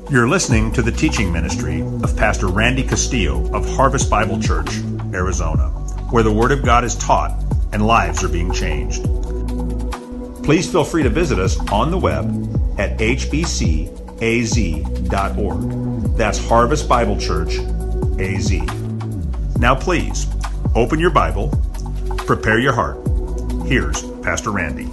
You're listening to the teaching ministry of Pastor Randy Castillo of Harvest Bible Church, Arizona, where the Word of God is taught and lives are being changed. Please feel free to visit us on the web at hbcaz.org. That's Harvest Bible Church, AZ. Now please, open your Bible, prepare your heart. Here's Pastor Randy.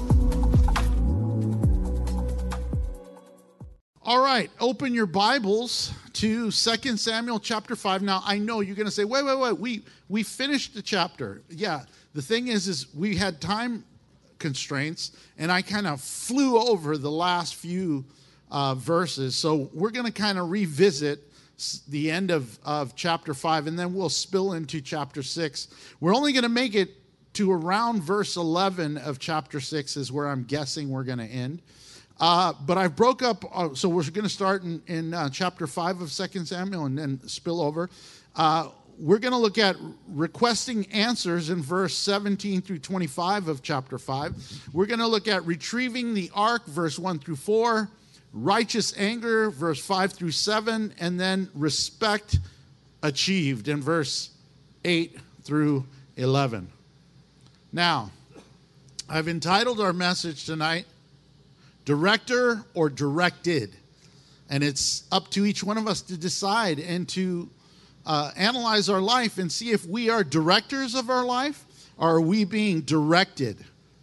All right, open your Bibles to 2 Samuel chapter 5. Now, I know you're going to say, wait, we finished the chapter. Yeah, the thing is we had time constraints, and I kind of flew over the last few verses. So we're going to kind of revisit the end of chapter 5, and then we'll spill into chapter 6. We're only going to make it to around verse 11 of chapter 6 is where I'm guessing we're going to end. But I broke up, so we're going to start in chapter 5 of 2 Samuel and then spill over. We're going to look at requesting answers in verse 17 through 25 of chapter 5. We're going to look at retrieving the ark, verse 1 through 4, righteous anger, verse 5 through 7, and then respect achieved in verse 8 through 11. Now, I've entitled our message tonight, Director or Directed. And it's up to each one of us to decide and to analyze our life and see if we are directors of our life or are we being directed.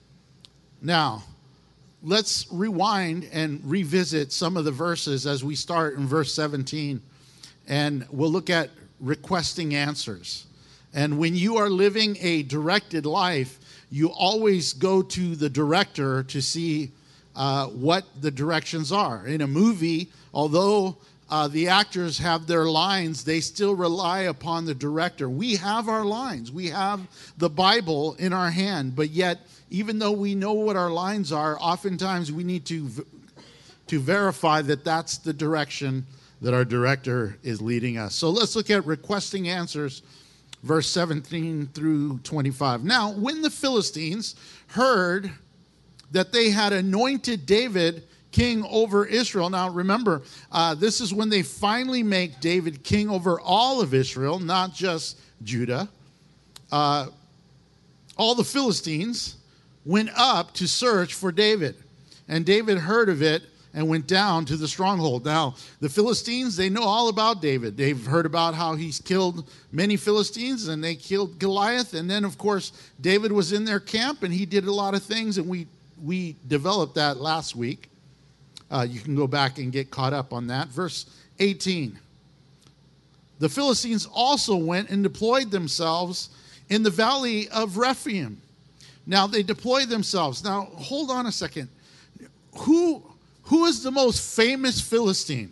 Now, let's rewind and revisit some of the verses as we start in verse 17. And we'll look at requesting answers. And when you are living a directed life, you always go to the director to see what the directions are. In a movie, although the actors have their lines, they still rely upon the director. We have our lines. We have the Bible in our hand, but yet, even though we know what our lines are, oftentimes we need to verify that that's the direction that our director is leading us. So let's look at requesting answers, verse 17 through 25. Now, when the Philistines heard that they had anointed David king over Israel. Now remember, this is when they finally make David king over all of Israel, not just Judah. All the Philistines went up to search for David. And David heard of it and went down to the stronghold. Now, the Philistines, they know all about David. They've heard about how he's killed many Philistines, and they killed Goliath. And then, of course, David was in their camp, and he did a lot of things, and we developed that last week. You can go back and get caught up on that. Verse 18. The Philistines also went and deployed themselves in the valley of Rephaim. Now, they deployed themselves. Now, hold on a second. Who is the most famous Philistine?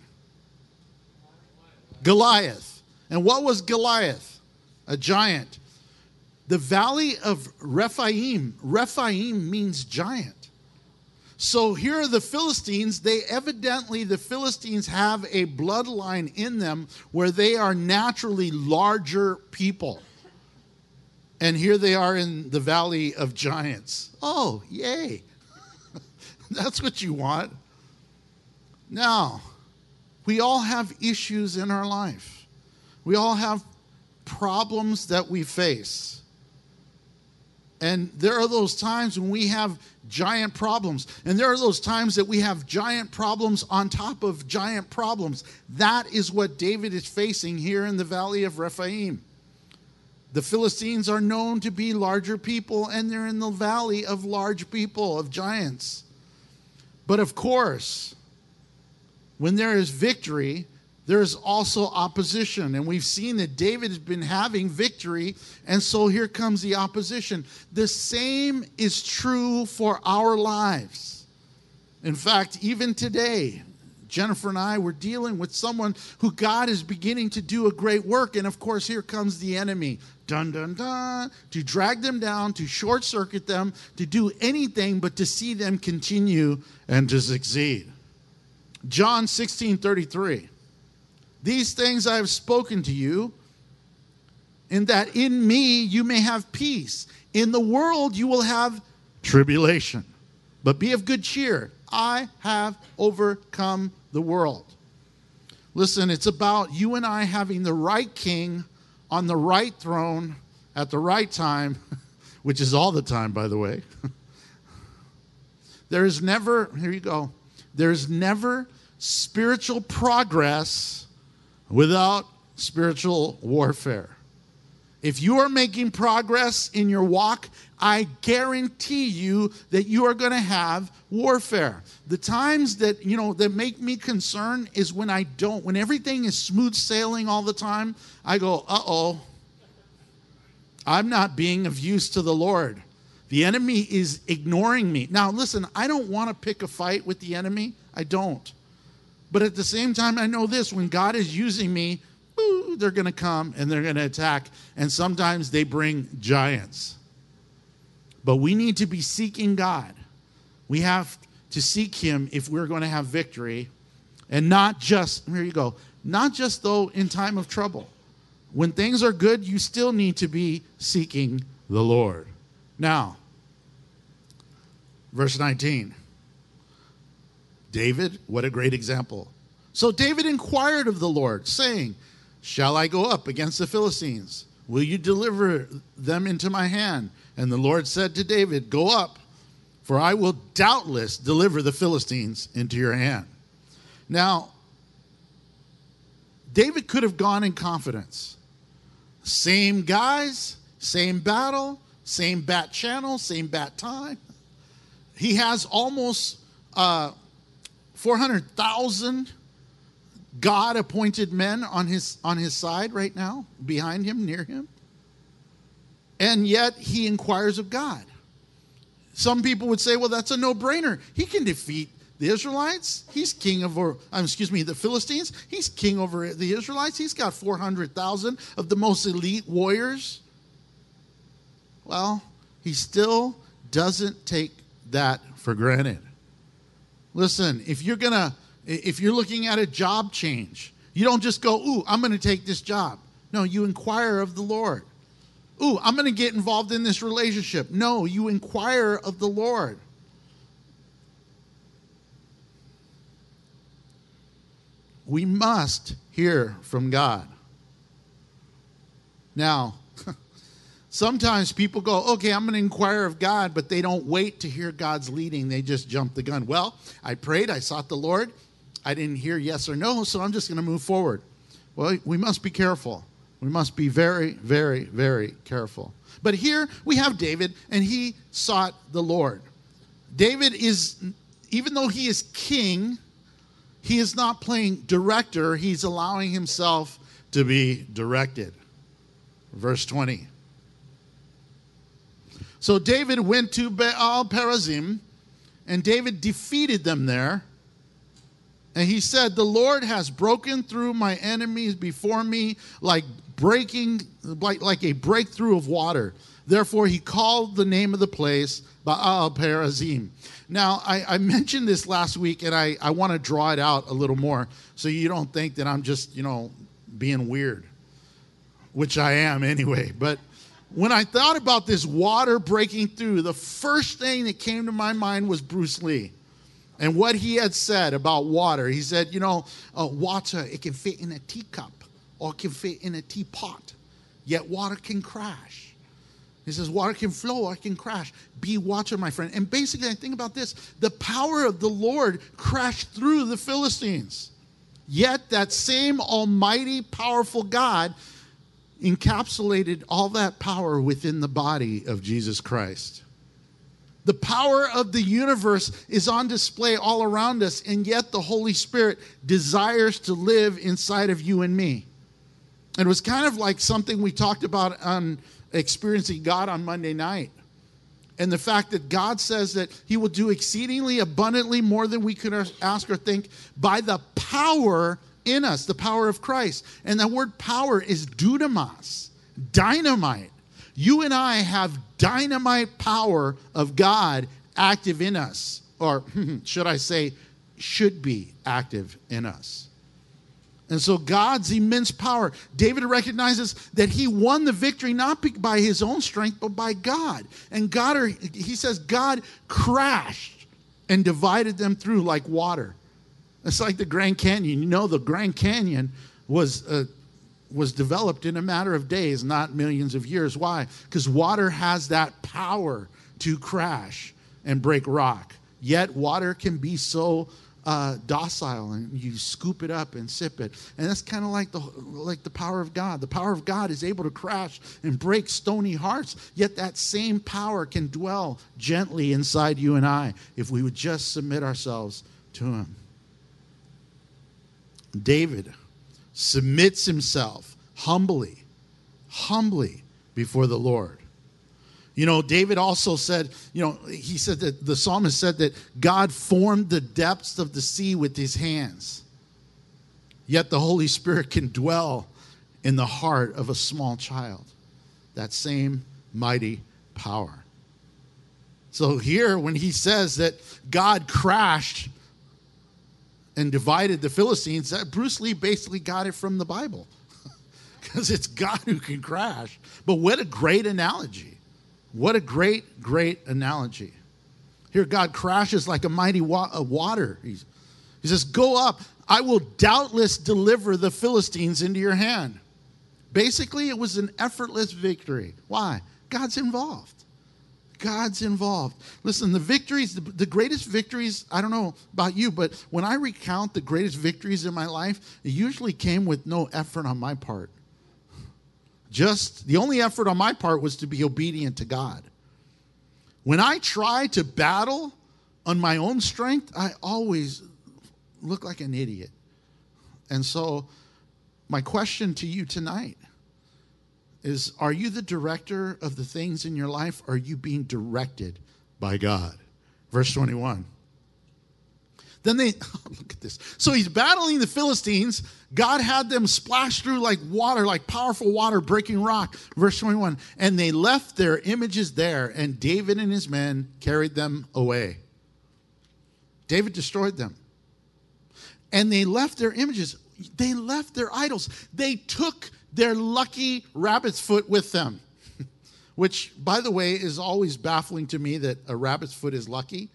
Goliath. And what was Goliath? A giant. The valley of Rephaim. Rephaim means giant. So here are the Philistines. The Philistines have a bloodline in them where they are naturally larger people. And here they are in the valley of giants. Oh, yay. That's what you want. Now, we all have issues in our life. We all have problems that we face. And there are those times when we have giant problems. And there are those times that we have giant problems on top of giant problems. That is what David is facing here in the valley of Rephaim. The Philistines are known to be larger people, and they're in the valley of large people, of giants. But of course, when there is victory, there is also opposition. And we've seen that David has been having victory, and so here comes the opposition. The same is true for our lives. In fact, even today, Jennifer and I were dealing with someone who God is beginning to do a great work. And of course, here comes the enemy. Dun, dun, dun. To drag them down, to short circuit them, to do anything but to see them continue and to succeed. John 16:33. These things I have spoken to you, in that in me you may have peace. In the world you will have tribulation. But be of good cheer. I have overcome the world. Listen, it's about you and I having the right king on the right throne at the right time, which is all the time, by the way. There's never spiritual progress without spiritual warfare. If you are making progress in your walk, I guarantee you that you are going to have warfare. The times that, that make me concerned is when when everything is smooth sailing all the time, I go, uh-oh, I'm not being of use to the Lord. The enemy is ignoring me. Now, listen, I don't want to pick a fight with the enemy. I don't. But at the same time, I know this, when God is using me, they're going to come and they're going to attack. And sometimes they bring giants. But we need to be seeking God. We have to seek him if we're going to have victory. And not just though in time of trouble. When things are good, you still need to be seeking the Lord. Now, verse 19. David, what a great example. So David inquired of the Lord, saying, shall I go up against the Philistines? Will you deliver them into my hand? And the Lord said to David, go up, for I will doubtless deliver the Philistines into your hand. Now, David could have gone in confidence. Same guys, same battle, same bat channel, same bat time. He has almost 400,000 God-appointed men on his side right now, behind him, near him. And yet he inquires of God. Some people would say, well, that's a no-brainer. He can defeat the Israelites. He's king over, the Philistines. He's king over the Israelites. He's got 400,000 of the most elite warriors. Well, he still doesn't take that for granted. Listen, if you're looking at a job change, you don't just go, ooh, I'm going to take this job. No, you inquire of the Lord. Ooh, I'm going to get involved in this relationship. No, you inquire of the Lord. We must hear from God. Now, sometimes people go, okay, I'm going to inquire of God, but they don't wait to hear God's leading. They just jump the gun. Well, I prayed, I sought the Lord. I didn't hear yes or no, so I'm just going to move forward. Well, we must be careful. We must be very, very, very careful. But here we have David, and he sought the Lord. David is, even though he is king, he is not playing director. He's allowing himself to be directed. Verse 20. So David went to Baal Perazim, and David defeated them there. And he said, the Lord has broken through my enemies before me like a breakthrough of water. Therefore, he called the name of the place Baal Perazim. Now, I mentioned this last week, and I want to draw it out a little more so you don't think that I'm just, being weird, which I am anyway. But when I thought about this water breaking through, the first thing that came to my mind was Bruce Lee. And what he had said about water. He said, water, it can fit in a teacup or it can fit in a teapot, yet water can crash. He says, water can flow or it can crash. Be water, my friend. And basically, I think about this. The power of the Lord crashed through the Philistines. Yet that same almighty, powerful God encapsulated all that power within the body of Jesus Christ. The power of the universe is on display all around us, and yet the Holy Spirit desires to live inside of you and me. And it was kind of like something we talked about on Experiencing God on Monday night. And the fact that God says that he will do exceedingly abundantly more than we could ask or think by the power in us, the power of Christ. And that word power is dunamis, dynamite. You and I have dynamite power of God active in us, or should I say, should be active in us. And so God's immense power, David recognizes that he won the victory not by his own strength, but by God. And he says God crashed and divided them through like water. It's like the Grand Canyon. You know, the Grand Canyon was developed in a matter of days, not millions of years. Why? Because water has that power to crash and break rock. Yet water can be so docile, and you scoop it up and sip it. And that's kind of like the power of God. The power of God is able to crash and break stony hearts. Yet that same power can dwell gently inside you and I if we would just submit ourselves to him. David submits himself humbly before the Lord. You know, David also said, he said that the psalmist said that God formed the depths of the sea with his hands. Yet the Holy Spirit can dwell in the heart of a small child. That same mighty power. So here, when he says that God crashed and divided the Philistines, that Bruce Lee basically got it from the Bible. Because it's God who can crash. But what a great analogy. What a great analogy. Here God crashes like a mighty water. He says, go up. I will doubtless deliver the Philistines into your hand. Basically, it was an effortless victory. Why? God's involved. God's involved. Listen, the victories, the greatest victories, I don't know about you, but when I recount the greatest victories in my life, it usually came with no effort on my part. Just the only effort on my part was to be obedient to God. When I try to battle on my own strength, I always look like an idiot. And so my question to you tonight is, are you the director of the things in your life? Or are you being directed by God? Verse 21. Then look at this. So he's battling the Philistines. God had them splash through like water, like powerful water breaking rock. Verse 21. And they left their images there, and David and his men carried them away. David destroyed them. And they left their images. They left their idols. They took their lucky rabbit's foot with them. Which, by the way, is always baffling to me that a rabbit's foot is lucky.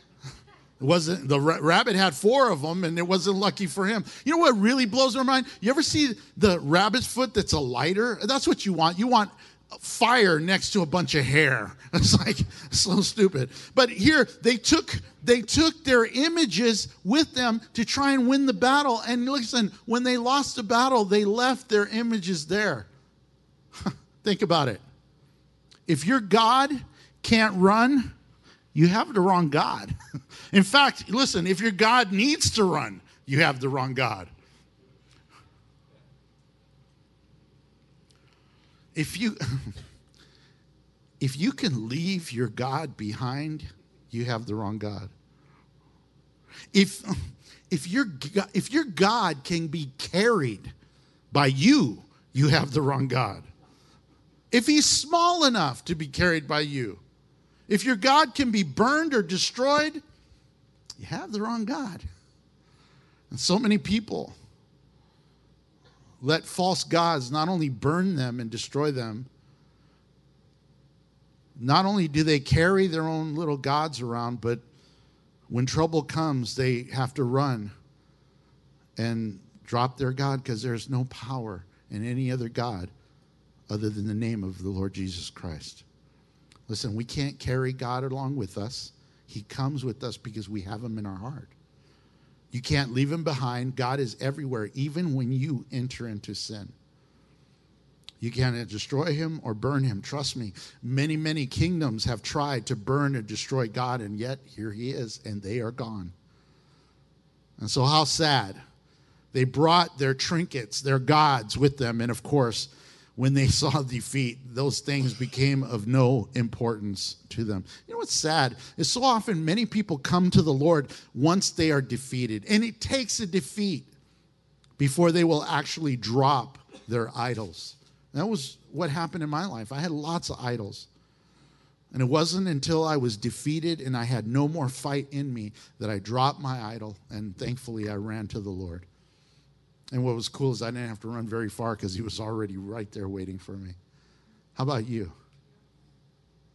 The rabbit had 4 of them, and it wasn't lucky for him. You know what really blows my mind? You ever see the rabbit's foot that's a lighter? That's what you want. You want fire next to a bunch of hair. It's like so stupid. But here they took their images with them to try and win the battle. And listen, when they lost the battle, they left their images there. Think about it. If your God can't run, you have the wrong God. In fact, listen, if your God needs to run, you have the wrong God. If you can leave your God behind, you have the wrong God. If your God can be carried by you, you have the wrong God. If he's small enough to be carried by you, if your God can be burned or destroyed, you have the wrong God. And so many people let false gods not only burn them and destroy them, not only do they carry their own little gods around, but when trouble comes, they have to run and drop their God because there's no power in any other God other than the name of the Lord Jesus Christ. Listen, we can't carry God along with us. He comes with us because we have him in our heart. You can't leave him behind. God is everywhere, even when you enter into sin. You can't destroy him or burn him. Trust me, many, many kingdoms have tried to burn and destroy God, and yet here he is, and they are gone. And so how sad. They brought their trinkets, their gods with them, and of course, when they saw defeat, those things became of no importance to them. You know what's sad is so often many people come to the Lord once they are defeated. And it takes a defeat before they will actually drop their idols. That was what happened in my life. I had lots of idols. And it wasn't until I was defeated and I had no more fight in me that I dropped my idol. And thankfully, I ran to the Lord. And what was cool is I didn't have to run very far because he was already right there waiting for me. How about you?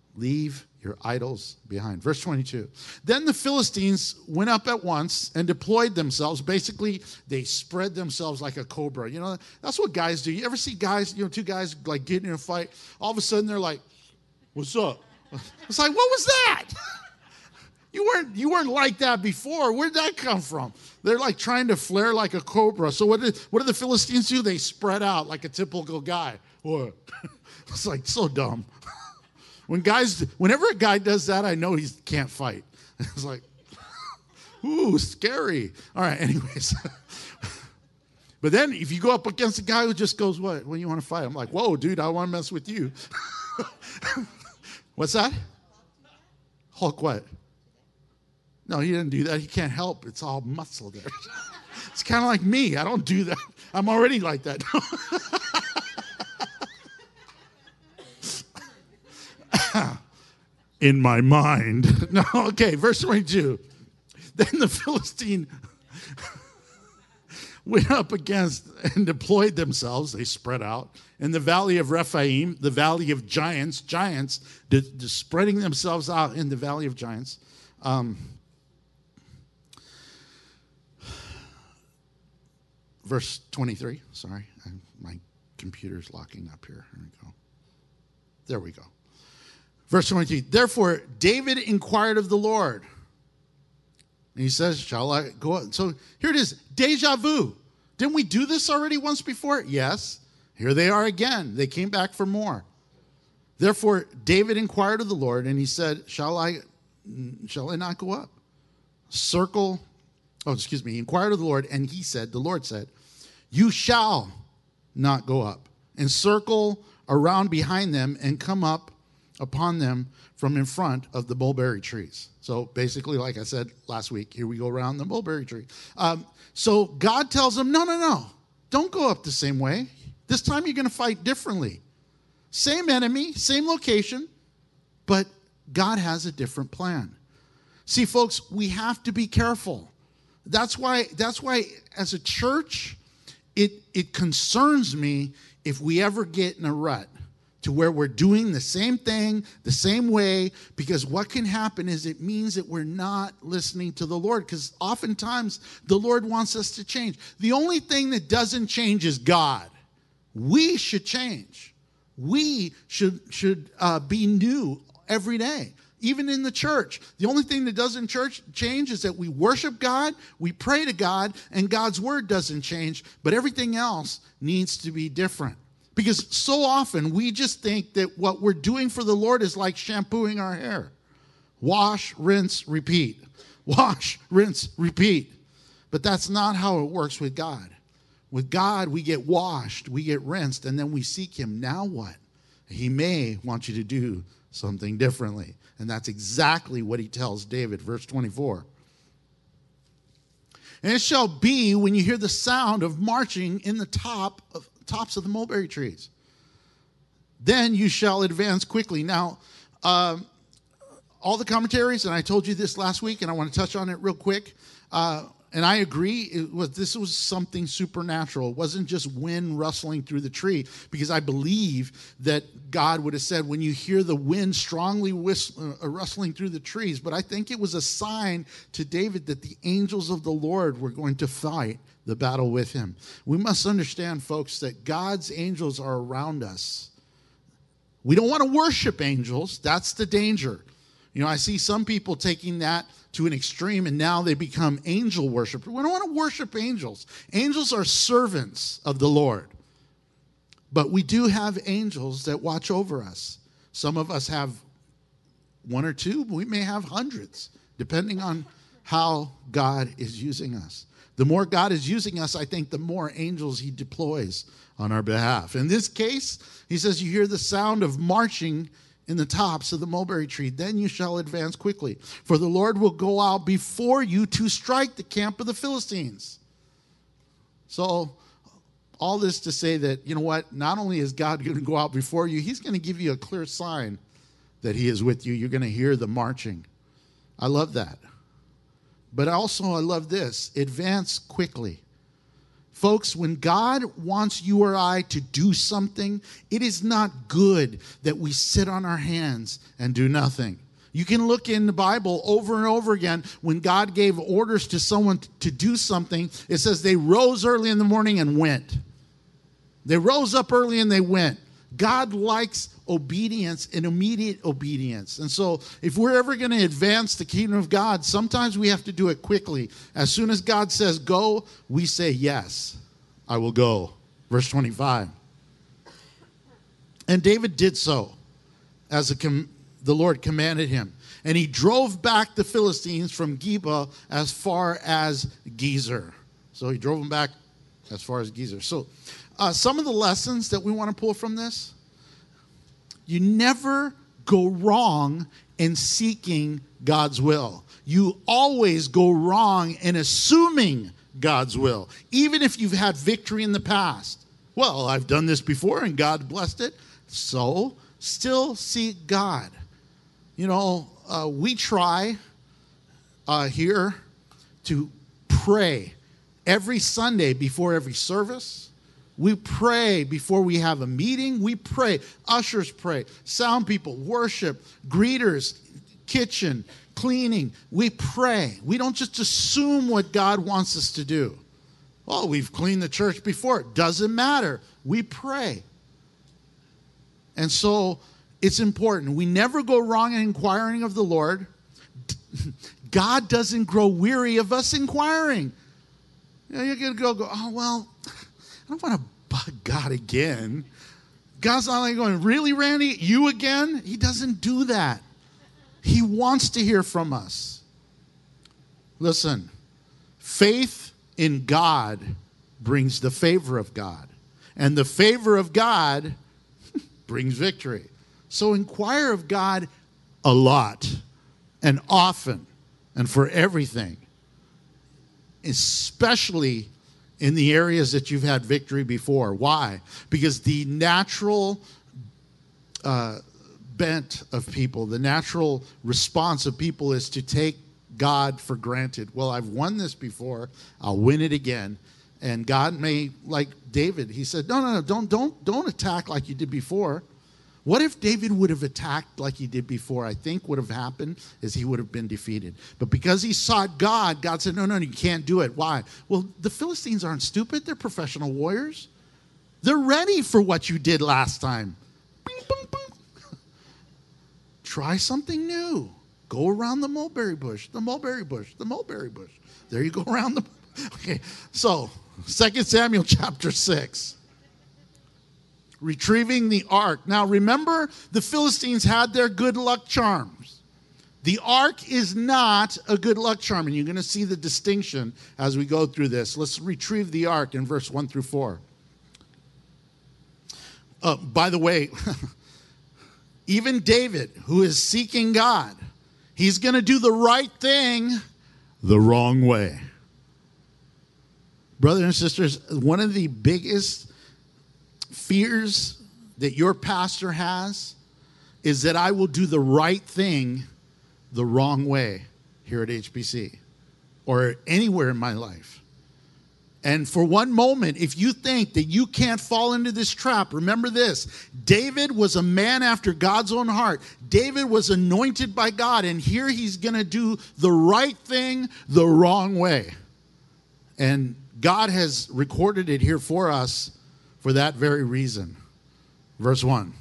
Leave your idols behind. Verse 22. Then the Philistines went up at once and deployed themselves. Basically, they spread themselves like a cobra. You know, that's what guys do. You ever see guys, two guys like getting in a fight? All of a sudden they're like, what's up? It's like, what was that? You weren't like that before. Where'd that come from? They're like trying to flare like a cobra. So what do the Philistines do? They spread out like a typical guy. What? It's like so dumb. Whenever a guy does that, I know he can't fight. It's like, ooh, scary. All right, anyways. But then if you go up against a guy who just goes, what? When you want to fight? I'm like, whoa, dude, I want to mess with you. What's that? Hulk what? No, he didn't do that. He can't help. It's all muscle there. It's kind of like me. I don't do that. I'm already like that. In my mind. No, okay, verse 22. Then the Philistine went up against and deployed themselves. They spread out in the valley of Rephaim, the valley of giants, spreading themselves out in the valley of giants. Verse 23. Sorry, my computer's locking up here. Here we go. There we go. Verse 23, therefore David inquired of the Lord. And he says, shall I go up? So here it is, deja vu. Didn't we do this already once before? Yes. Here they are again. They came back for more. Therefore David inquired of the Lord, and he said, shall I not go up? He inquired of the Lord, and the Lord said, you shall not go up, and circle around behind them and come up upon them from in front of the mulberry trees. So basically, like I said last week, here we go around the mulberry tree. So God tells them, no, don't go up the same way. This time you're going to fight differently. Same enemy, same location, but God has a different plan. See, folks, we have to be careful. That's why as a church, it concerns me if we ever get in a rut to where we're doing the same thing, the same way, because what can happen is it means that we're not listening to the Lord, because oftentimes the Lord wants us to change. The only thing that doesn't change is God. We should change. We should be new every day, even in the church. The only thing that doesn't change is that we worship God, we pray to God, and God's word doesn't change, but everything else needs to be different. Because so often we just think that what we're doing for the Lord is like shampooing our hair. Wash, rinse, repeat. Wash, rinse, repeat. But that's not how it works with God. With God, we get washed, we get rinsed, and then we seek him. Now what? He may want you to do something differently. And that's exactly what he tells David, verse 24. And it shall be when you hear the sound of marching in the tops of the mulberry trees, then you shall advance quickly. Now, all the commentaries, and I told you this last week, and I want to touch on it real quick, and I agree, this was something supernatural. It wasn't just wind rustling through the tree, because I believe that God would have said, when you hear the wind strongly rustling through the trees, but I think it was a sign to David that the angels of the Lord were going to fight the battle with him. We must understand, folks, that God's angels are around us. We don't want to worship angels. That's the danger. You know, I see some people taking that to an extreme, and now they become angel worshipers. We don't want to worship angels. Angels are servants of the Lord. But we do have angels that watch over us. Some of us have one or two. We may have hundreds, depending on how God is using us. The more God is using us, I think the more angels he deploys on our behalf. In this case, he says, you hear the sound of marching in the tops of the mulberry tree, then you shall advance quickly. For the Lord will go out before you to strike the camp of the Philistines. So all this to say that, you know what, not only is God going to go out before you, he's going to give you a clear sign that he is with you. You're going to hear the marching. I love that. But also I love this, advance quickly. Folks, when God wants you or I to do something, it is not good that we sit on our hands and do nothing. You can look in the Bible over and over again. When God gave orders to someone to do something, it says they rose early in the morning and went. They rose up early and they went. God likes obedience and immediate obedience. And so if we're ever going to advance the kingdom of God, sometimes we have to do it quickly. As soon as God says go, we say, yes, I will go. Verse 25. And David did so as the Lord commanded him. And he drove back the Philistines from Geba as far as Gezer. So he drove them back as far as Gezer. So some of the lessons that we want to pull from this: you never go wrong in seeking God's will. You always go wrong in assuming God's will, even if you've had victory in the past. Well, I've done this before and God blessed it. So still seek God. You know, we try here to pray every Sunday before every service. We pray before we have a meeting. We pray. Ushers pray. Sound people, worship, greeters, kitchen, cleaning. We pray. We don't just assume what God wants us to do. Well, we've cleaned the church before. It doesn't matter. We pray. And so it's important. We never go wrong in inquiring of the Lord. God doesn't grow weary of us inquiring. You know, you're going to go, oh, well, I don't want to bug God again. God's not like going, really, Randy? You again? He doesn't do that. He wants to hear from us. Listen, faith in God brings the favor of God. And the favor of God brings victory. So inquire of God a lot and often and for everything, especially in the areas that you've had victory before. Why? Because the natural bent of people, the natural response of people is to take God for granted. Well, I've won this before. I'll win it again. And God may, like David, he said, no, don't attack like you did before. What if David would have attacked like he did before? I think what would have happened is he would have been defeated. But because he sought God, God said, no, you can't do it. Why? Well, the Philistines aren't stupid. They're professional warriors. They're ready for what you did last time. Bing, bing, bing. Try something new. Go around the mulberry bush, the mulberry bush, the mulberry bush. There you go around the... Okay, so 2 Samuel chapter 6. Retrieving the ark. Now remember, the Philistines had their good luck charms. The ark is not a good luck charm, and you're going to see the distinction as we go through this. Let's retrieve the ark in verse 1 through 4. By the way, even David, who is seeking God, he's going to do the right thing the wrong way. Brothers and sisters, one of the biggest fears that your pastor has is that I will do the right thing the wrong way here at HBC or anywhere in my life. And for one moment, if you think that you can't fall into this trap, remember this. David was a man after God's own heart. David was anointed by God, and here he's going to do the right thing the wrong way. And God has recorded it here for us for that very reason. Verse 1.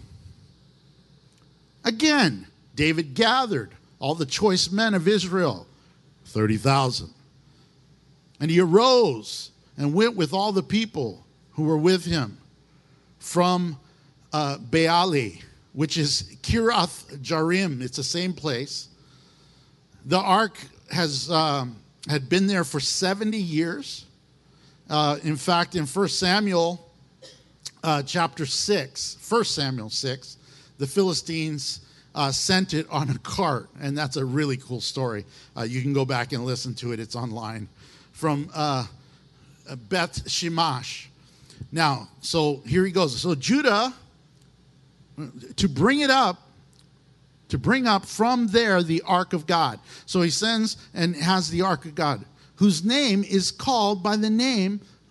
Again, David gathered all the choice men of Israel, 30,000. And he arose and went with all the people who were with him from Baali, which is Kirath Jearim. It's the same place. The ark had been there for 70 years. In fact, in 1 Samuel chapter 6, 1 Samuel 6, the Philistines sent it on a cart, and that's a really cool story. You can go back and listen to it. It's online. From Beth Shemesh. Now, so here he goes. So Judah, to bring up from there the ark of God. So he sends and has the ark of God, whose name is called by the name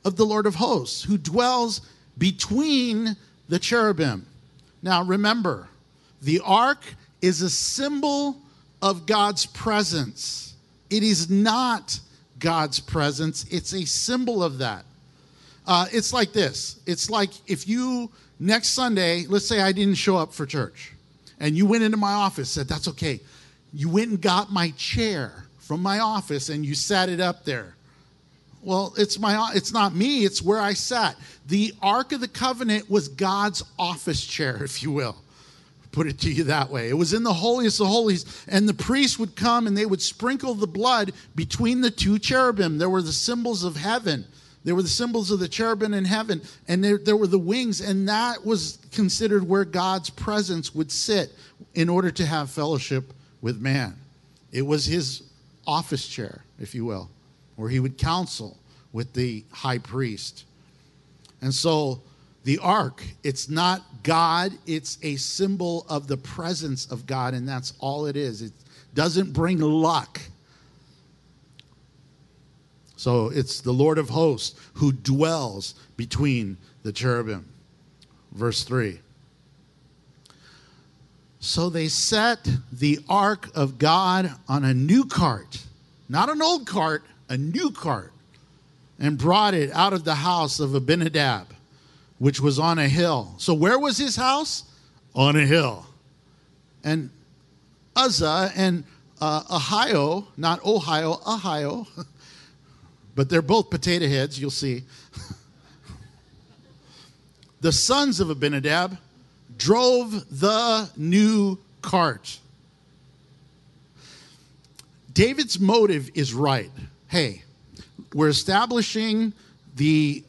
of the Lord of hosts, who dwells between the cherubim. Now remember, the ark is a symbol of God's presence. It is not God's presence. It's a symbol of that. It's like this. It's like if you, next Sunday, let's say I didn't show up for church, and you went into my office, said, that's okay. You went and got my chair from my office, and you sat it up there. Well, it's not me. It's where I sat. The Ark of the Covenant was God's office chair, if you will. Put it to you that way. It was in the holiest of holies, and the priests would come and they would sprinkle the blood between the two cherubim. There were the symbols of heaven. There were the symbols of the cherubim in heaven, and there were the wings, and that was considered where God's presence would sit in order to have fellowship with man. It was his office chair, if you will, where he would counsel with the high priest. And so the ark, it's not God, it's a symbol of the presence of God, and that's all it is. It doesn't bring luck. So it's the Lord of hosts who dwells between the cherubim. Verse 3. So they set the ark of God on a new cart, not an old cart, a new cart, and brought it out of the house of Abinadab, which was on a hill. So where was his house? On a hill. And Uzzah and Ahio, not Ohio, Ahio, but they're both potato heads, you'll see. The sons of Abinadab drove the new cart. David's motive is right. Hey, we're establishing the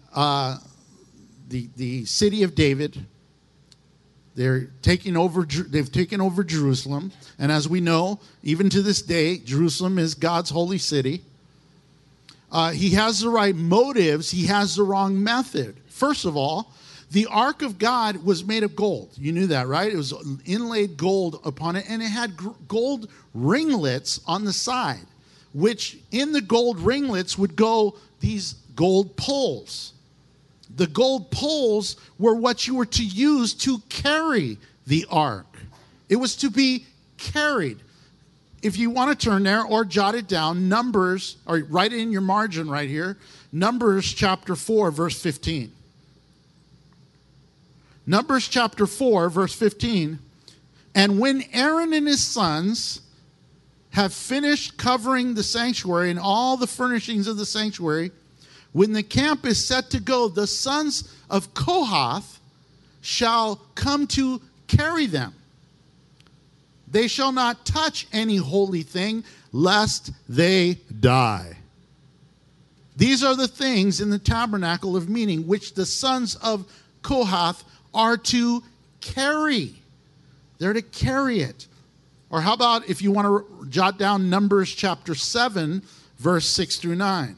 city of David. They've taken over Jerusalem, and as we know, even to this day, Jerusalem is God's holy city. He has the right motives. He has the wrong method. First of all, the ark of God was made of gold. You knew that, right? It was inlaid gold upon it, and it had gold ringlets on the side, which in the gold ringlets would go these gold poles. The gold poles were what you were to use to carry the ark. It was to be carried. If you want to turn there or jot it down, Numbers, or write it in your margin right here, Numbers chapter 4, verse 15. Numbers chapter 4, verse 15. And when Aaron and his sons have finished covering the sanctuary and all the furnishings of the sanctuary, when the camp is set to go, the sons of Kohath shall come to carry them. They shall not touch any holy thing, lest they die. These are the things in the tabernacle of meeting, which the sons of Kohath are to carry. They're to carry it. Or how about if you want to jot down Numbers chapter 7, verse 6 through 9.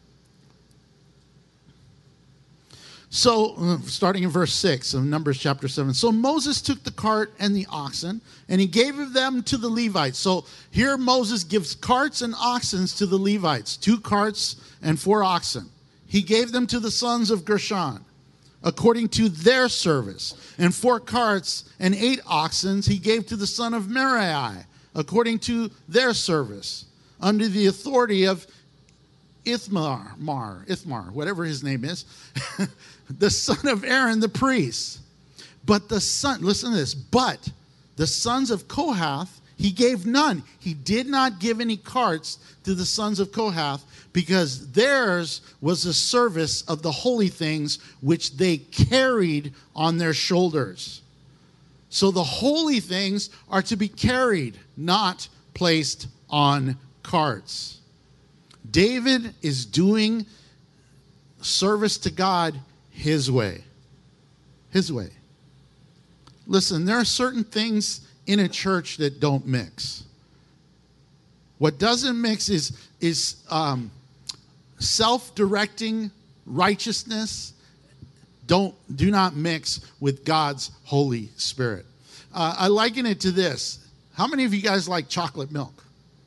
So, starting in verse 6 of Numbers chapter 7. So Moses took the cart and the oxen, and he gave them to the Levites. So here Moses gives carts and oxen to the Levites, 2 carts and 4 oxen. He gave them to the sons of Gershon, according to their service. And 4 carts and 8 oxen he gave to the son of Merari, according to their service, under the authority of Ithmar, whatever his name is, the son of Aaron the priest. But listen to this, but the sons of Kohath, he gave none. He did not give any carts to the sons of Kohath, because theirs was the service of the holy things which they carried on their shoulders. So the holy things are to be carried, not placed on carts. David is doing service to God his way. His way. Listen, there are certain things in a church that don't mix. What doesn't mix is self-directing righteousness. Do not mix with God's Holy Spirit. I liken it to this. How many of you guys like chocolate milk?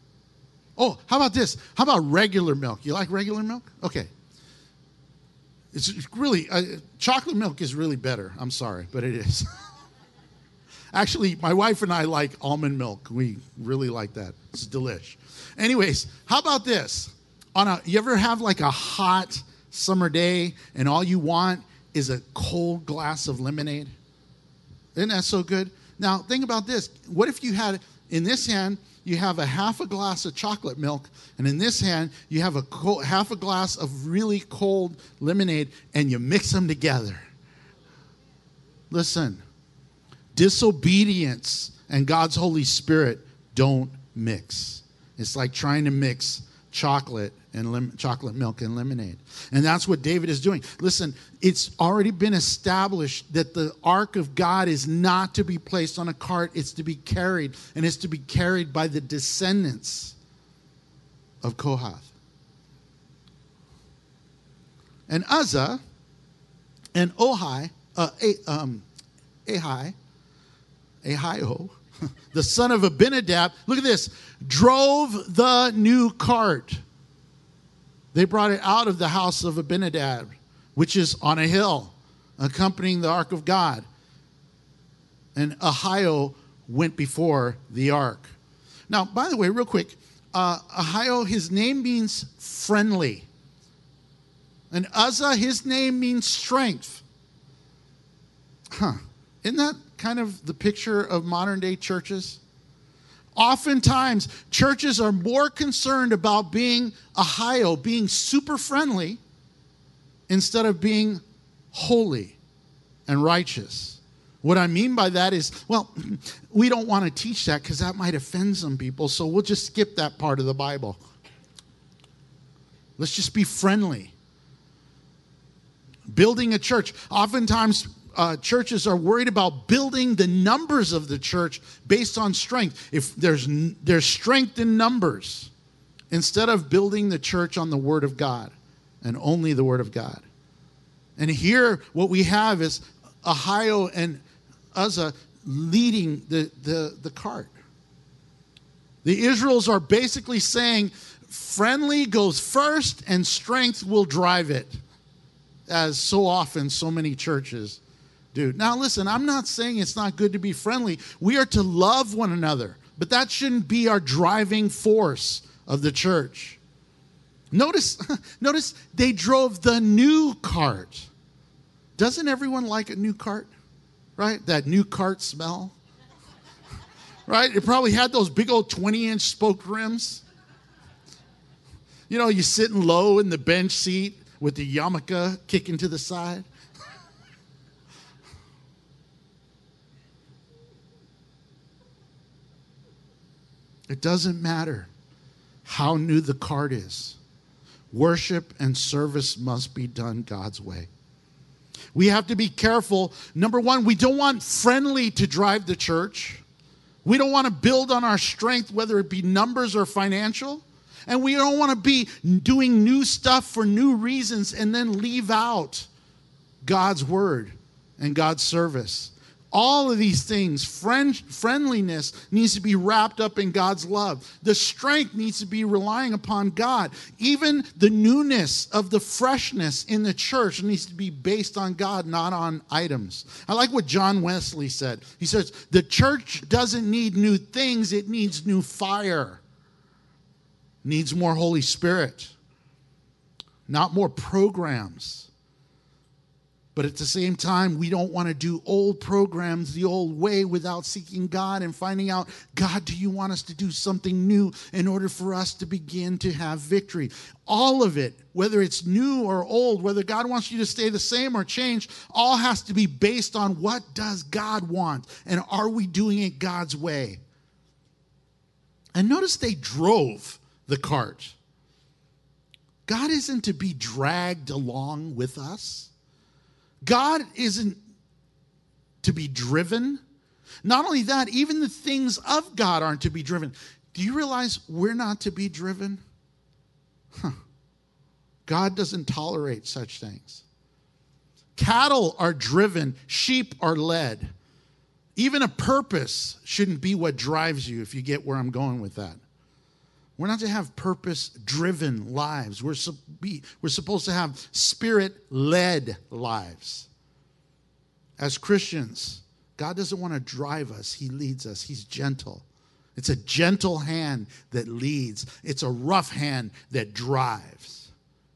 Oh, how about this? How about regular milk? You like regular milk? Okay. It's really, chocolate milk is really better. I'm sorry, but it is. Actually, my wife and I like almond milk. We really like that. It's delish. Anyways, how about this? You ever have like a hot summer day and all you want is a cold glass of lemonade? Isn't that so good? Now, think about this. What if you had, in this hand, you have a half a glass of chocolate milk, and in this hand, you have half a glass of really cold lemonade, and you mix them together? Listen, disobedience and God's Holy Spirit don't mix. It's like trying to mix chocolate milk and lemonade. And that's what David is doing. Listen, it's already been established that the ark of God is not to be placed on a cart. It's to be carried, and it's to be carried by the descendants of Kohath. And Uzzah and Ahio, the son of Abinadab, look at this, drove the new cart. They brought it out of the house of Abinadab, which is on a hill, accompanying the ark of God. And Ahio went before the ark. Now, by the way, real quick, Ahio, his name means friendly. And Uzzah, his name means strength. Isn't that kind of the picture of modern day churches? Oftentimes, churches are more concerned about being Ahio, being super friendly, instead of being holy and righteous. What I mean by that is, well, we don't want to teach that because that might offend some people, so we'll just skip that part of the Bible. Let's just be friendly. Building a church. Oftentimes, churches are worried about building the numbers of the church based on strength. If there's strength in numbers, instead of building the church on the Word of God and only the Word of God. And here, what we have is Ahio and Uzzah leading the cart. The Israels are basically saying, friendly goes first and strength will drive it, as so often so many churches do. Now listen, I'm not saying it's not good to be friendly. We are to love one another, but that shouldn't be our driving force of the church. Notice they drove the new cart. Doesn't everyone like a new cart? Right? That new cart smell. Right? It probably had those big old 20-inch spoked rims. You know, you're sitting low in the bench seat with the yarmulke kicking to the side. It doesn't matter how new the cart is. Worship and service must be done God's way. We have to be careful. Number one, we don't want friendly to drive the church. We don't want to build on our strength, whether it be numbers or financial. And we don't want to be doing new stuff for new reasons and then leave out God's word and God's service. All of these things, friendliness needs to be wrapped up in God's love. The strength needs to be relying upon God. Even the newness of the freshness in the church needs to be based on God, not on items. I like what John Wesley said. He says, the church doesn't need new things, it needs new fire. It needs more Holy Spirit, not more programs. But at the same time, we don't want to do old programs the old way without seeking God and finding out, God, do you want us to do something new in order for us to begin to have victory? All of it, whether it's new or old, whether God wants you to stay the same or change, all has to be based on what does God want and are we doing it God's way? And notice they drove the cart. God isn't to be dragged along with us. God isn't to be driven. Not only that, even the things of God aren't to be driven. Do you realize we're not to be driven? God doesn't tolerate such things. Cattle are driven, sheep are led. Even a purpose shouldn't be what drives you, if you get where I'm going with that. We're not to have purpose-driven lives. We're supposed to have spirit-led lives. As Christians, God doesn't want to drive us. He leads us. He's gentle. It's a gentle hand that leads. It's a rough hand that drives.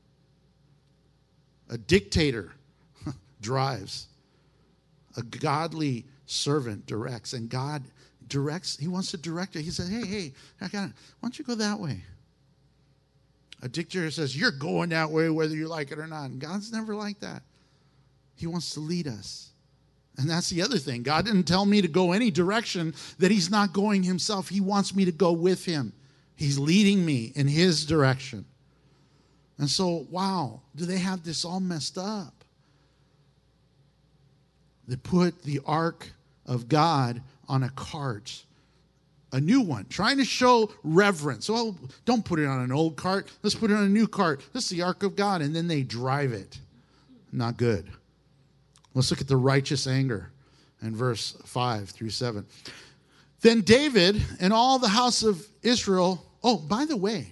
A dictator drives. A godly servant directs. And God directs. He wants to direct it. He said, hey, why don't you go that way? A dictator says, you're going that way whether you like it or not. And God's never like that. He wants to lead us. And that's the other thing. God didn't tell me to go any direction that he's not going himself. He wants me to go with him. He's leading me in his direction. And so, wow, do they have this all messed up? They put the ark of God on a cart, a new one, trying to show reverence. Well, don't put it on an old cart. Let's put it on a new cart. This is the ark of God. And then they drive it. Not good. Let's look at the righteous anger in verse 5 through 7. Then David and all the house of Israel, oh, by the way,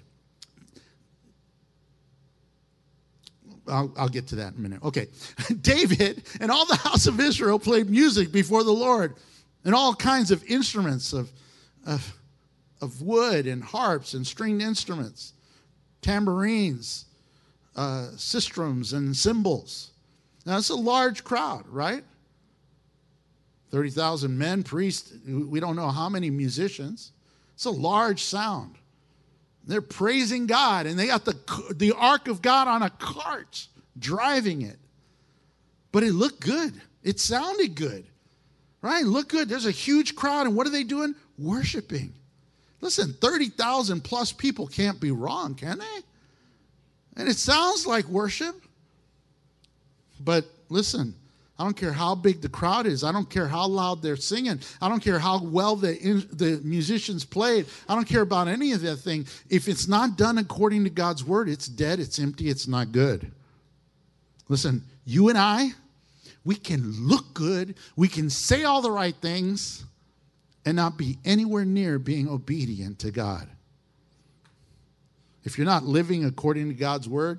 I'll get to that in a minute. Okay. David and all the house of Israel played music before the Lord, and all kinds of instruments of wood and harps and stringed instruments, tambourines, sistrums and cymbals. Now, it's a large crowd, right? 30,000 men, priests, we don't know how many musicians. It's a large sound. They're praising God, and they got the ark of God on a cart driving it. But it looked good. It sounded good, right? It looked good. There's a huge crowd, and what are they doing? Worshiping. Listen, 30,000 plus people can't be wrong, can they? And it sounds like worship. But listen, I don't care how big the crowd is. I don't care how loud they're singing. I don't care how well the musicians played. I don't care about any of that thing. If it's not done according to God's word, it's dead, it's empty, it's not good. Listen, you and I, we can look good, we can say all the right things, and not be anywhere near being obedient to God. If you're not living according to God's word,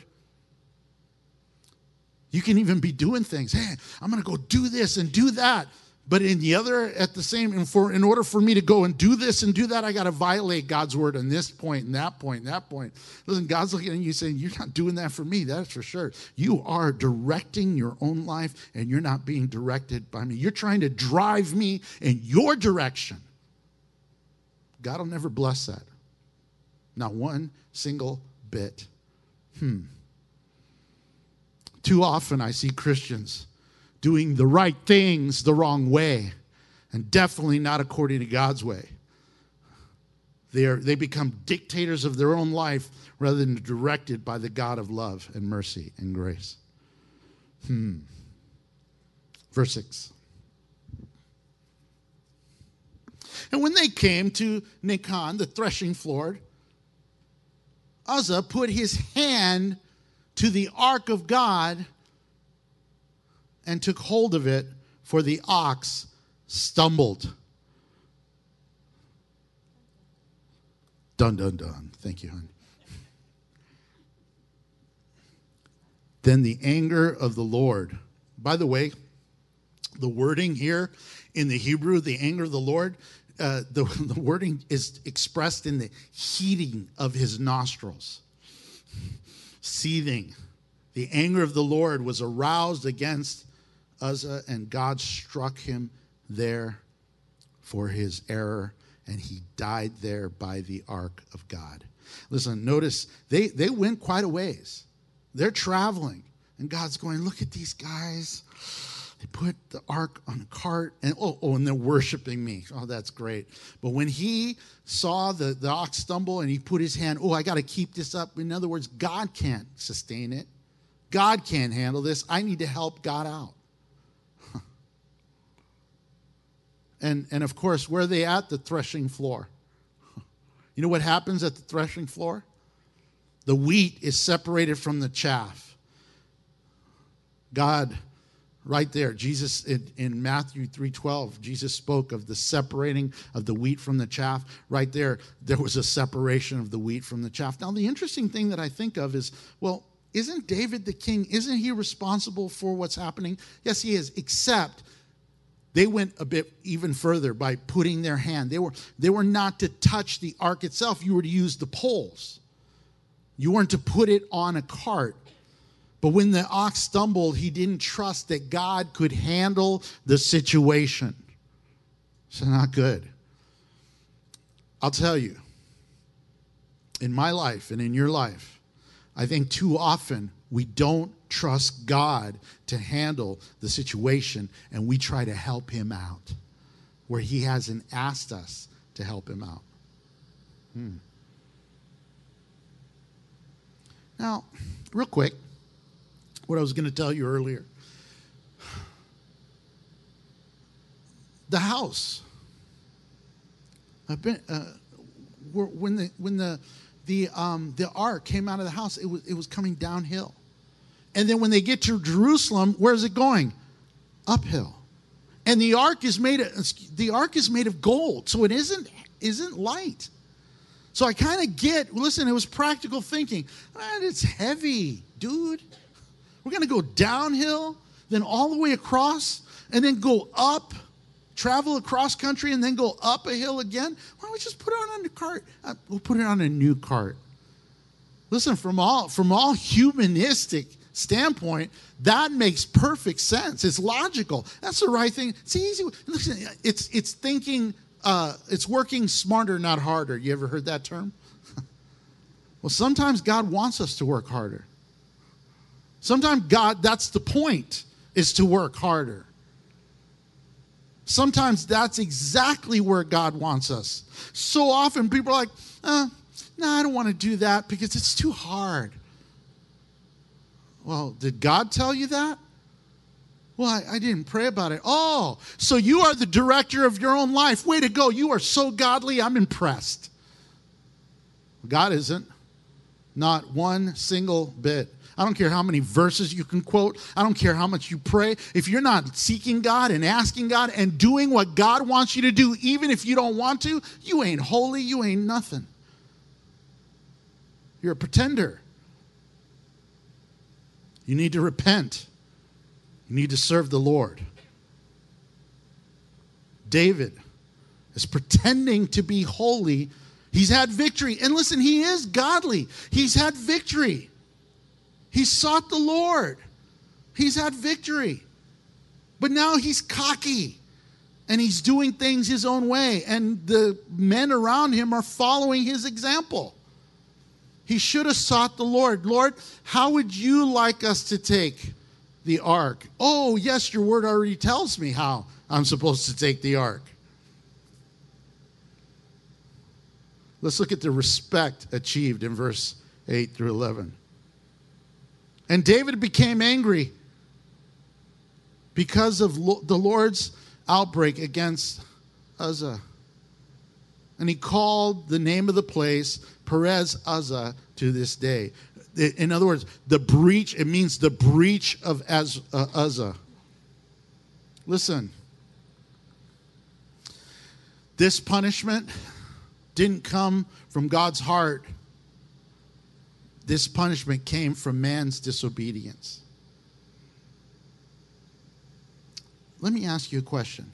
you can even be doing things. Hey, I'm going to go do this and do that. But in the other, at the same, in order for me to go and do this and do that, I got to violate God's word on this point and that point and that point. Listen, God's looking at you saying, you're not doing that for me, that's for sure. You are directing your own life, and you're not being directed by me. You're trying to drive me in your direction. God will never bless that. Not one single bit. Too often I see Christians doing the right things the wrong way, and definitely not according to God's way. They become dictators of their own life rather than directed by the God of love and mercy and grace. Verse 6. And when they came to Nikon, the threshing floor, Uzzah put his hand to the ark of God and took hold of it, for the ox stumbled. Dun, dun, dun. Thank you, hon. Then the anger of the Lord. By the way, the wording here in the Hebrew, the anger of the Lord, the wording is expressed in the heating of his nostrils. Seething. The anger of the Lord was aroused against Uzzah, and God struck him there for his error, and he died there by the ark of God. Listen, notice they went quite a ways. They're traveling, and God's going, look at these guys. They put the ark on a cart, and and they're worshiping me. Oh, that's great. But when he saw the ox stumble and he put his hand, I got to keep this up. In other words, God can't sustain it. God can't handle this. I need to help God out. And of course, where are they at? The threshing floor. You know what happens at the threshing floor? The wheat is separated from the chaff. God Right there, Jesus in Matthew 3:12, Jesus spoke of the separating of the wheat from the chaff. Right there was a separation of the wheat from the chaff. Now, the interesting thing that I think of is, well, isn't David the king? Isn't he responsible for what's happening? Yes, he is, except they went a bit even further by putting their hand. They were not to touch the ark itself. You were to use the poles. You weren't to put it on a cart. But when the ox stumbled, he didn't trust that God could handle the situation. So not good. I'll tell you, in my life and in your life, I think too often we don't trust God to handle the situation, and we try to help him out where he hasn't asked us to help him out. Now, real quick, what I was going to tell you earlier. The house. When the ark came out of the house, it was coming downhill. And then when they get to Jerusalem, where's it going? Uphill. And the ark is made of gold, so it isn't light. So I kind of listen, it was practical thinking. It's heavy, dude. We're going to go downhill, then all the way across, and then go up, travel across country, and then go up a hill again. Why don't we just put it on a cart? We'll put it on a new cart. Listen, from all humanistic standpoint, that makes perfect sense. It's logical. That's the right thing. It's easy. Listen, it's thinking. It's working smarter, not harder. You ever heard that term? Well, sometimes God wants us to work harder. Sometimes God, that's the point, is to work harder. Sometimes that's exactly where God wants us. So often people are like, no, I don't want to do that because it's too hard. Well, did God tell you that? Well, I didn't pray about it. Oh, so you are the director of your own life. Way to go. You are so godly. I'm impressed. God isn't. Not one single bit. I don't care how many verses you can quote. I don't care how much you pray. If you're not seeking God and asking God and doing what God wants you to do, even if you don't want to, you ain't holy. You ain't nothing. You're a pretender. You need to repent. You need to serve the Lord. David is pretending to be holy. He's had victory. And listen, he is godly. He's had victory. He sought the Lord. He's had victory. But now he's cocky. And he's doing things his own way. And the men around him are following his example. He should have sought the Lord. Lord, how would you like us to take the ark? Oh, yes, your word already tells me how I'm supposed to take the ark. Let's look at the respect achieved in verse 8 through 11. And David became angry because of the Lord's outbreak against Uzzah. And he called the name of the place Perez Uzzah to this day. In other words, the breach, it means the breach of Uzzah. Listen, this punishment didn't come from God's heart. This punishment came from man's disobedience. Let me ask you a question.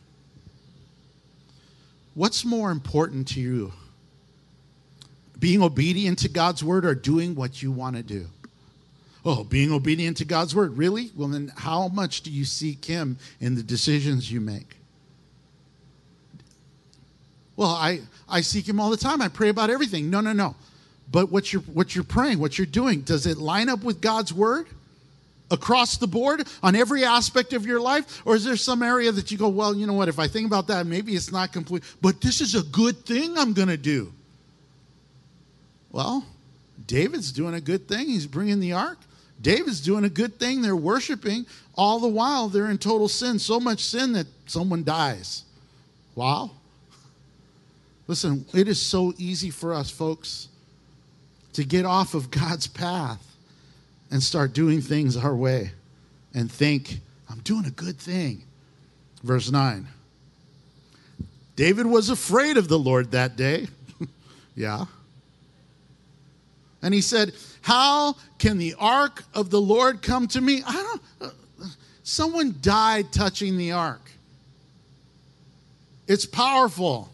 What's more important to you? Being obedient to God's word or doing what you want to do? Oh, being obedient to God's word. Really? Well, then how much do you seek him in the decisions you make? Well, I seek him all the time. I pray about everything. No. But what you're praying, what you're doing, does it line up with God's word? Across the board, on every aspect of your life? Or is there some area that you go, well, you know what, if I think about that, maybe it's not complete, but this is a good thing I'm going to do. Well, David's doing a good thing. He's bringing the ark. David's doing a good thing. They're worshiping. All the while, they're in total sin. So much sin that someone dies. Wow. Listen, it is so easy for us, folks, to get off of God's path and start doing things our way and think I'm doing a good thing. Verse 9. David was afraid of the Lord that day. Yeah. And he said, how can the ark of the Lord come to me? Someone died touching the ark. It's powerful.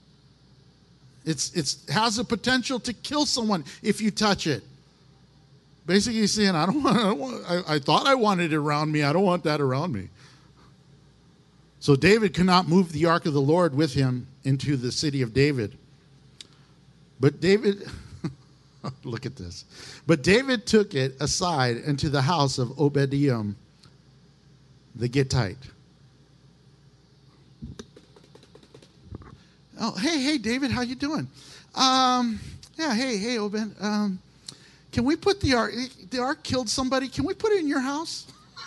It has the potential to kill someone if you touch it. Basically, he's saying, I thought I wanted it around me. I don't want that around me. So David could not move the ark of the Lord with him into the city of David. But David, look at this. But David took it aside into the house of Obed-Edom, the Gittite. Oh, hey, David, how you doing? Hey, Obed. Can we put the ark? The ark killed somebody. Can we put it in your house?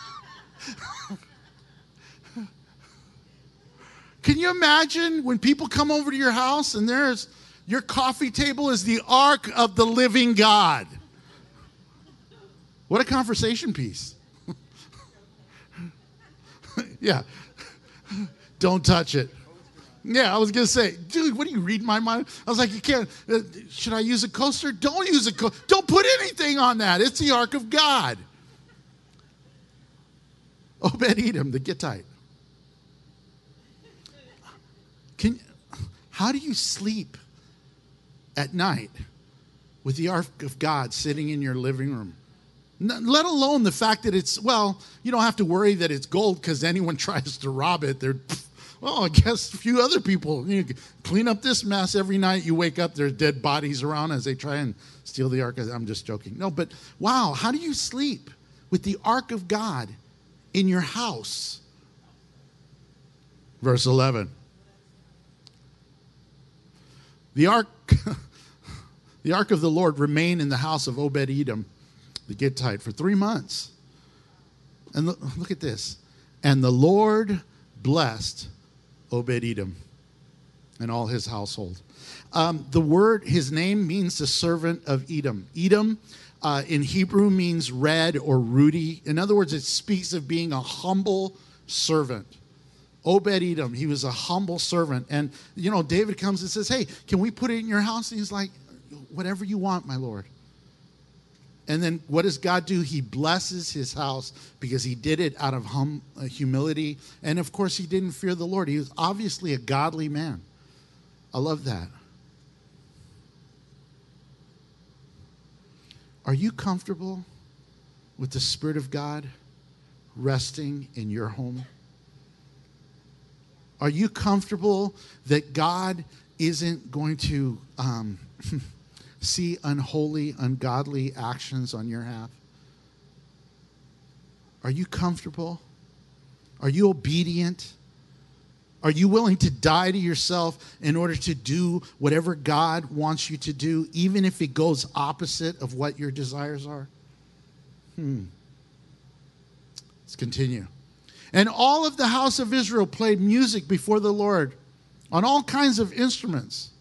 Can you imagine when people come over to your house and your coffee table is the ark of the living God? What a conversation piece. Yeah. Don't touch it. Yeah, I was going to say, dude, what do you read my mind? I was like, you can't. Should I use a coaster? Don't use a coaster. Don't put anything on that. It's the ark of God. Obed-Edom, the Gittite. How do you sleep at night with the ark of God sitting in your living room? Let alone the fact that you don't have to worry that it's gold because anyone tries to rob it. I guess a few other people. You clean up this mess every night. You wake up, there's dead bodies around as they try and steal the ark. I'm just joking. No, but wow, how do you sleep with the ark of God in your house? Verse 11. The ark of the Lord remained in the house of Obed-Edom, the Gittite, for 3 months. And look at this. And the Lord blessed Obed-Edom and all his household. His name means the servant of Edom. Edom in Hebrew means red or ruddy. In other words, it speaks of being a humble servant. Obed-Edom, he was a humble servant. And, David comes and says, hey, can we put it in your house? And he's like, whatever you want, my Lord. And then what does God do? He blesses his house because he did it out of humility. And, of course, he didn't fear the Lord. He was obviously a godly man. I love that. Are you comfortable with the Spirit of God resting in your home? Are you comfortable that God isn't going to see unholy, ungodly actions on your behalf? Are you comfortable? Are you obedient? Are you willing to die to yourself in order to do whatever God wants you to do, even if it goes opposite of what your desires are? Let's continue. And all of the house of Israel played music before the Lord on all kinds of instruments.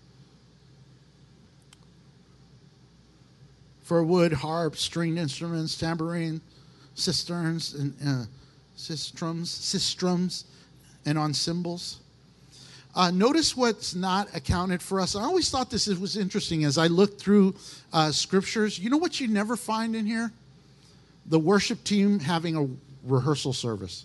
For wood, harp, stringed instruments, tambourine, cisterns, and sistrums, and on cymbals. Notice what's not accounted for us. I always thought this was interesting as I looked through scriptures. You know what you never find in here? The worship team having a rehearsal service.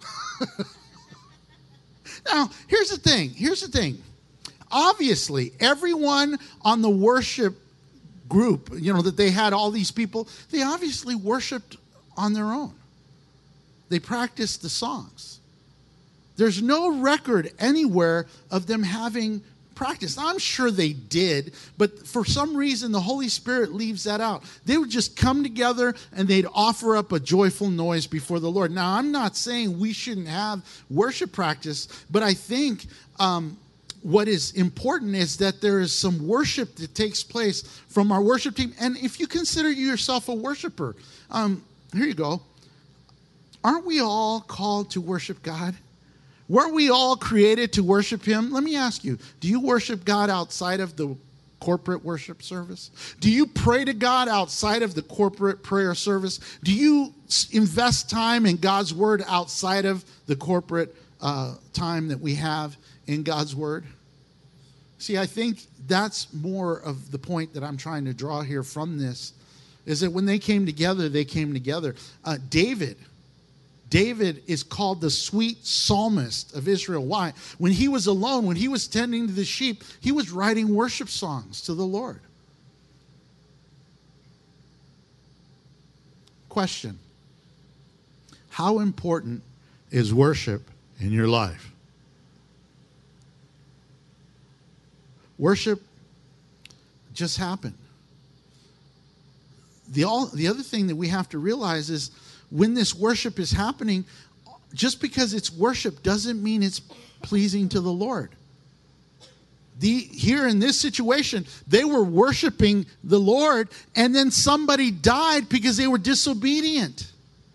Now, here's the thing. Obviously, everyone on the worship group, that they had all these people, they obviously worshiped on their own. They practiced the songs. There's no record anywhere of them having practiced. I'm sure they did, but for some reason the Holy Spirit leaves that out. They would just come together and they'd offer up a joyful noise before the Lord. Now, I'm not saying we shouldn't have worship practice, but I think what is important is that there is some worship that takes place from our worship team. And if you consider yourself a worshiper, here you go. Aren't we all called to worship God? Weren't we all created to worship him? Let me ask you, do you worship God outside of the corporate worship service? Do you pray to God outside of the corporate prayer service? Do you invest time in God's word outside of the corporate time that we have in God's word? See, I think that's more of the point that I'm trying to draw here from this, is that when they came together, they came together. David is called the sweet psalmist of Israel. Why? When he was alone, when he was tending to the sheep, he was writing worship songs to the Lord. Question: how important is worship in your life? Worship just happened. The other thing that we have to realize is when this worship is happening, just because it's worship doesn't mean it's pleasing to the Lord. Here in this situation, they were worshiping the Lord, and then somebody died because they were disobedient.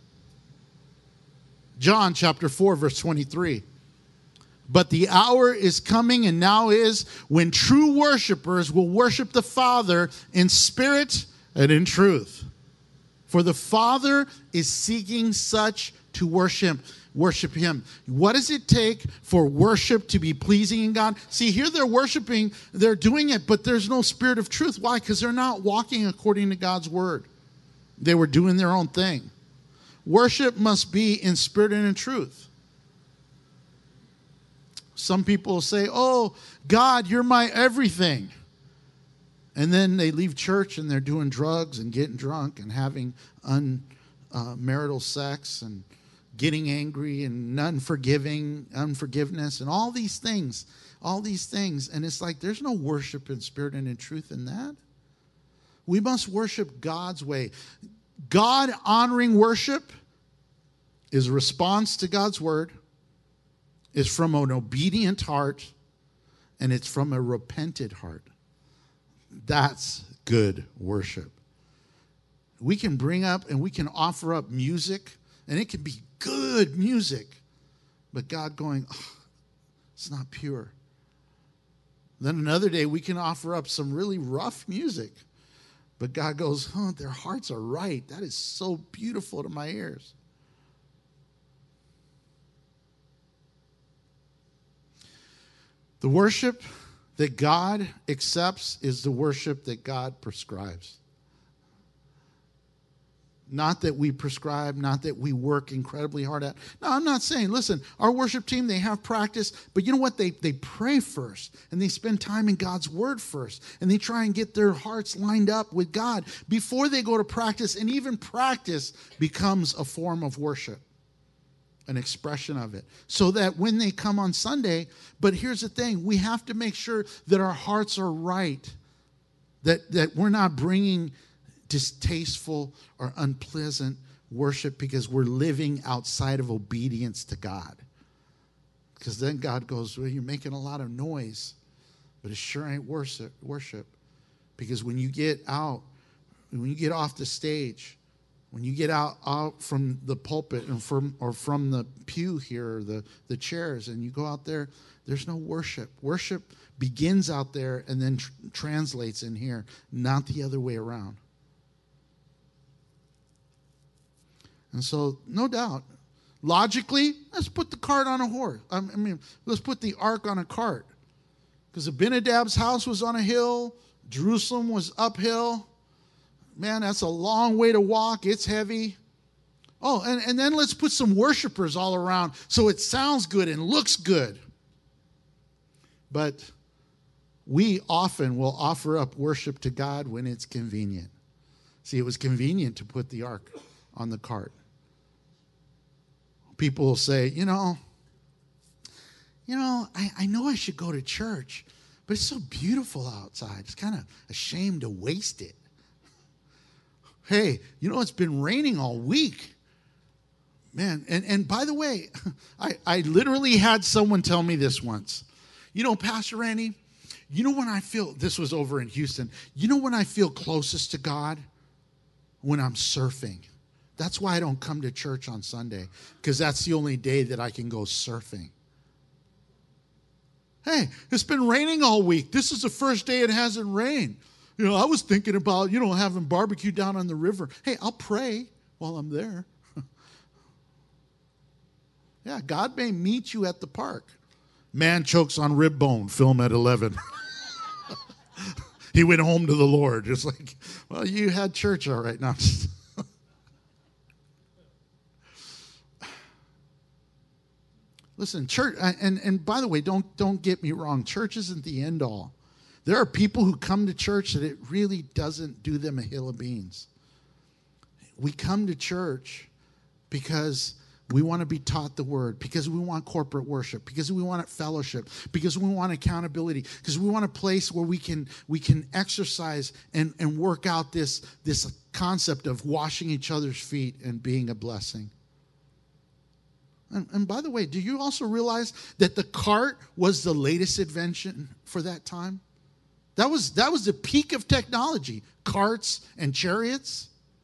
John chapter 4, verse 23. But the hour is coming, and now is, when true worshipers will worship the Father in spirit and in truth. For the Father is seeking such to worship him. What does it take for worship to be pleasing in God? See, here they're worshiping, they're doing it, but there's no spirit of truth. Why? Because they're not walking according to God's word. They were doing their own thing. Worship must be in spirit and in truth. Some people say, oh, God, you're my everything. And then they leave church and they're doing drugs and getting drunk and having unmarital sex and getting angry and unforgiveness and all these things. And it's like there's no worship in spirit and in truth in that. We must worship God's way. God-honoring worship is a response to God's word, is from an obedient heart, and it's from a repentant heart. That's good worship. We can bring up and we can offer up music, and it can be good music, but God going, oh, it's not pure. Then another day we can offer up some really rough music, but God goes, oh, their hearts are right. That is so beautiful to my ears. The worship that God accepts is the worship that God prescribes. Not that we prescribe, not that we work incredibly hard at. No, I'm not saying, listen, our worship team, they have practice, but you know what? They pray first, and they spend time in God's word first, and they try and get their hearts lined up with God before they go to practice, and even practice becomes a form of worship, an expression of it, so that when they come on Sunday, but here's the thing, we have to make sure that our hearts are right, that we're not bringing distasteful or unpleasant worship because we're living outside of obedience to God. Because then God goes, well, you're making a lot of noise, but it sure ain't worship. Because when you get out, when you get off the stage, when you get out from the pulpit and from the pew here, or the chairs, and you go out there, there's no worship. Worship begins out there and then translates in here, not the other way around. And so, no doubt, logically, let's put the cart on a horse. Let's put the ark on a cart. Because Abinadab's house was on a hill, Jerusalem was uphill. Man, that's a long way to walk. It's heavy. Oh, and then let's put some worshipers all around so it sounds good and looks good. But we often will offer up worship to God when it's convenient. See, it was convenient to put the ark on the cart. People will say, I know I should go to church, but it's so beautiful outside. It's kind of a shame to waste it. Hey, it's been raining all week. Man, and by the way, I literally had someone tell me this once. Pastor Randy, when I feel, this was over in Houston, when I feel closest to God? When I'm surfing. That's why I don't come to church on Sunday, because that's the only day that I can go surfing. Hey, it's been raining all week. This is the first day it hasn't rained. I was thinking about, having barbecue down on the river. Hey, I'll pray while I'm there. Yeah, God may meet you at the park. Man chokes on rib bone, film at 11. He went home to the Lord. It's like, well, you had church all right now. Listen, church, and by the way, don't get me wrong. Church isn't the end all. There are people who come to church that it really doesn't do them a hill of beans. We come to church because we want to be taught the word, because we want corporate worship, because we want fellowship, because we want accountability, because we want a place where we can exercise and work out this concept of washing each other's feet and being a blessing. And by the way, do you also realize that the cart was the latest invention for that time? That was the peak of technology, carts and chariots.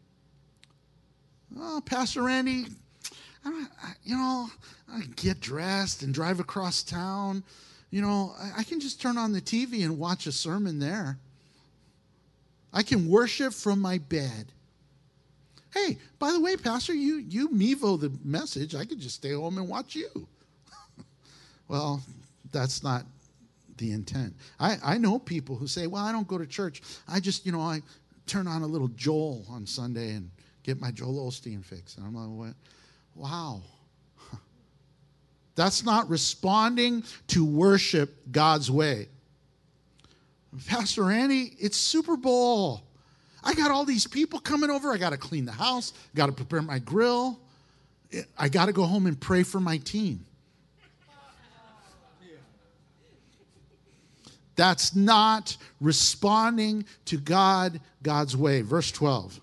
Oh, Pastor Randy, I get dressed and drive across town. I can just turn on the TV and watch a sermon there. I can worship from my bed. Hey, by the way, Pastor, you Mevo the message. I could just stay home and watch you. Well, that's not the intent. I know people who say, well, I don't go to church. I just, I turn on a little Joel on Sunday and get my Joel Osteen fix. And I'm like, what? Wow. That's not responding to worship God's way. Pastor Andy, it's Super Bowl. I got all these people coming over. I got to clean the house. Got to prepare my grill. I got to go home and pray for my team. That's not responding to God's way. Verse 12.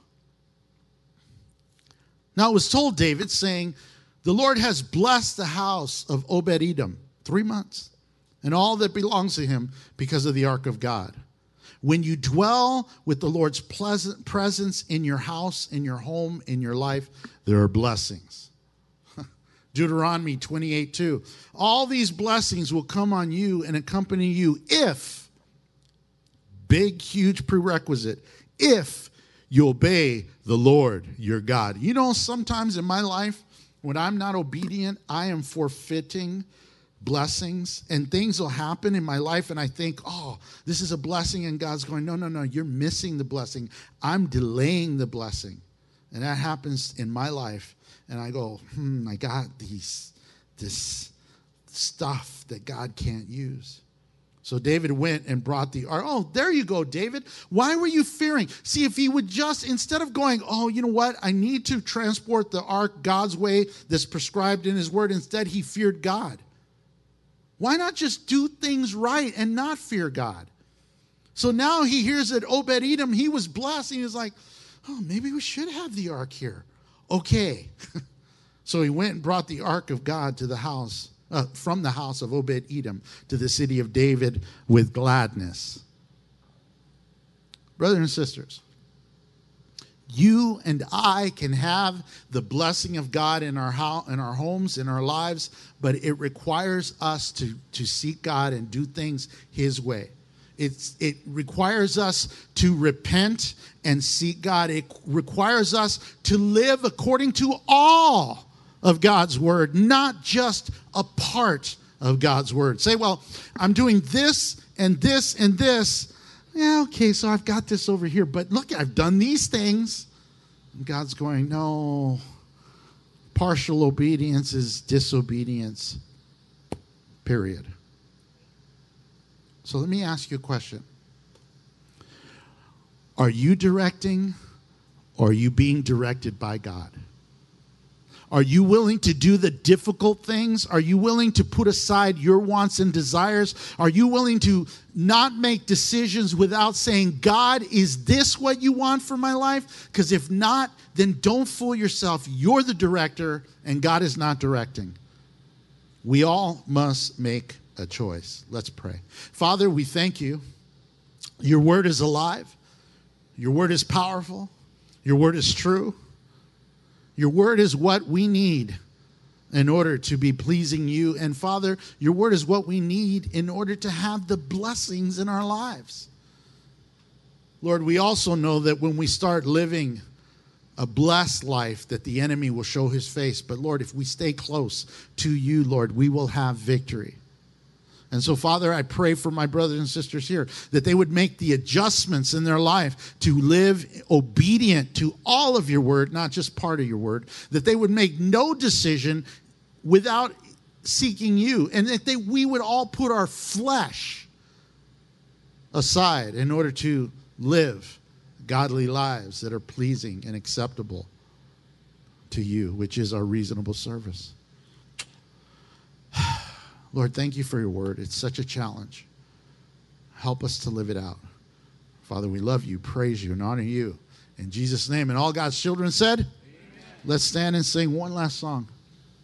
Now it was told David, saying, the Lord has blessed the house of Obed-Edom 3 months, and all that belongs to him because of the ark of God. When you dwell with the Lord's pleasant presence in your house, in your home, in your life, there are blessings. Deuteronomy 28:2. All these blessings will come on you and accompany you if, big, huge prerequisite, if you obey the Lord your God. Sometimes in my life, when I'm not obedient, I am forfeiting blessings, and things will happen in my life, and I think, oh, this is a blessing, and God's going, no, you're missing the blessing. I'm delaying the blessing. And that happens in my life. And I go, I got this stuff that God can't use. So David went and brought the ark. Oh, there you go, David. Why were you fearing? See, if he would just, instead of going, oh, you know what? I need to transport the ark God's way that's prescribed in his word. Instead, he feared God. Why not just do things right and not fear God? So now he hears that Obed-Edom, he was blessed. And he was like, oh, maybe we should have the ark here. Okay. So he went and brought the ark of God to the house, from the house of Obed-Edom to the city of David with gladness. Brothers and sisters, you and I can have the blessing of God in our homes, in our lives, but it requires us to seek God and do things his way. It requires us to repent and seek God. It requires us to live according to all of God's word, not just a part of God's word. Say, well, I'm doing this and this and this. Yeah, okay, so I've got this over here, but look, I've done these things. And God's going, no, partial obedience is disobedience, period. So let me ask you a question. Are you directing, or are you being directed by God? Are you willing to do the difficult things? Are you willing to put aside your wants and desires? Are you willing to not make decisions without saying, God, is this what you want for my life? Because if not, then don't fool yourself. You're the director and God is not directing. We all must make a choice. Let's pray. Father, we thank you. Your word is alive. Your word is powerful. Your word is true. Your word is what we need in order to be pleasing you. And Father, your word is what we need in order to have the blessings in our lives. Lord, we also know that when we start living a blessed life, that the enemy will show his face. But Lord, if we stay close to you, Lord, we will have victory. And so, Father, I pray for my brothers and sisters here that they would make the adjustments in their life to live obedient to all of your word, not just part of your word, that they would make no decision without seeking you, and that we would all put our flesh aside in order to live godly lives that are pleasing and acceptable to you, which is our reasonable service. Lord, thank you for your word. It's such a challenge. Help us to live it out. Father, we love you, praise you, and honor you. In Jesus' name, and all God's children said, amen. Let's stand and sing one last song.